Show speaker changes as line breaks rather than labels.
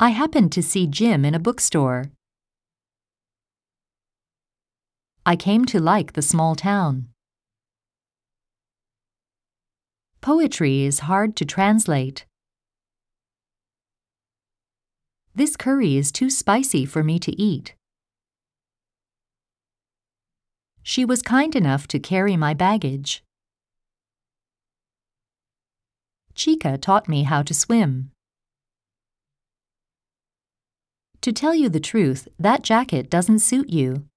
I happened to see Jim in a bookstore. I came to like the small town. Poetry is hard to translate. This curry is too spicy for me to eat. She was kind enough to carry my baggage. Chica taught me how to swim. To tell you the truth, that jacket doesn't suit you.